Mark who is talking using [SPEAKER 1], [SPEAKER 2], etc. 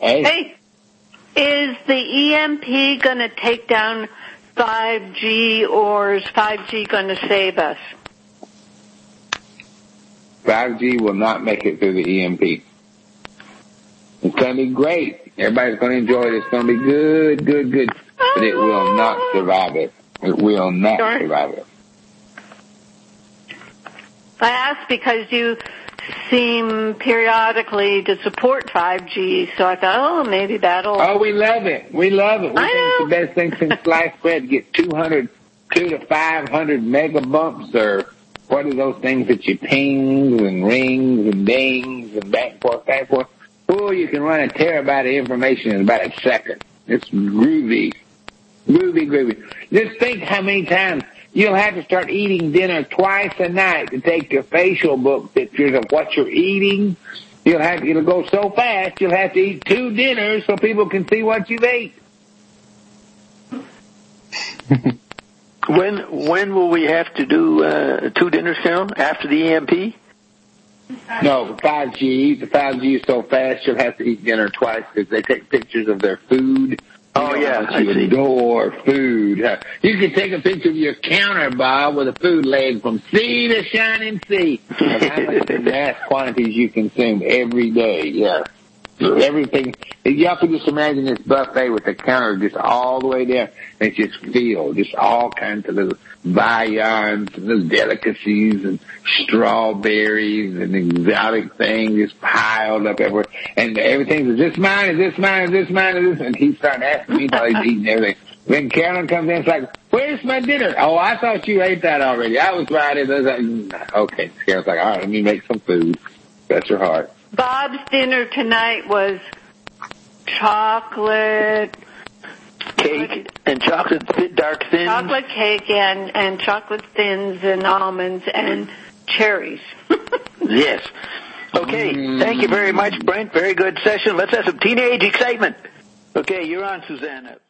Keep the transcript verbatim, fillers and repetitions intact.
[SPEAKER 1] Hey.
[SPEAKER 2] Hey, is the E M P going to take down five G, or is five G going to save us?
[SPEAKER 1] five G will not make it through the E M P. It's going to be great. Everybody's going to enjoy it. It's going to be good, good, good. But it will not survive it. It will not
[SPEAKER 2] Sorry.
[SPEAKER 1] survive it.
[SPEAKER 2] I asked because you seem periodically to support five G, so I thought, oh, maybe that'll...
[SPEAKER 1] Oh, we love it. We love it. We
[SPEAKER 2] I
[SPEAKER 1] think
[SPEAKER 2] know.
[SPEAKER 1] it's the best thing since sliced bread to get two hundred, two to five hundred mega bumps, or what are those things that you pings and rings and dings and back and forth, back and forth? Oh, you can run a terabyte of information in about a second. It's groovy. Groovy, groovy. Just think how many times you'll have to start eating dinner twice a night to take your facial book pictures of what you're eating. You'll have, it'll go so fast, you'll have to eat two dinners so people can see what you've ate.
[SPEAKER 3] When when will we have to do uh, two dinners, Carol? After the E M P?
[SPEAKER 1] No, five G. The five G is so fast, you'll have to eat dinner twice because they take pictures of their food.
[SPEAKER 3] Oh,
[SPEAKER 1] You know
[SPEAKER 3] yeah,
[SPEAKER 1] how much
[SPEAKER 3] I
[SPEAKER 1] you
[SPEAKER 3] see.
[SPEAKER 1] adore food. You can take a picture of your counter, Bob, with a food leg from sea to shining sea of how much in mass quantities you consume every day. Yeah. Everything. You have to just imagine this buffet with the counter just all the way down. And it's just filled, just all kinds of little viands and little delicacies and strawberries and exotic things just piled up everywhere. And everything's, is this mine, is this mine, is this mine, is this? And he's starting asking me while he's eating everything. Then Carolyn comes in, it's like, where's my dinner? Oh, I thought you ate that already. I was right. It was like, okay. Carolyn's like, all right, let me make some food. Bless your heart.
[SPEAKER 2] Bob's dinner tonight was chocolate...
[SPEAKER 3] Cake and chocolate th- dark thins.
[SPEAKER 2] Chocolate cake and, and chocolate thins and almonds and cherries.
[SPEAKER 3] Yes. Okay,
[SPEAKER 1] Mm.
[SPEAKER 3] thank you very much, Brent. Very good session. Let's have some teenage excitement. Okay, you're on, Susanna.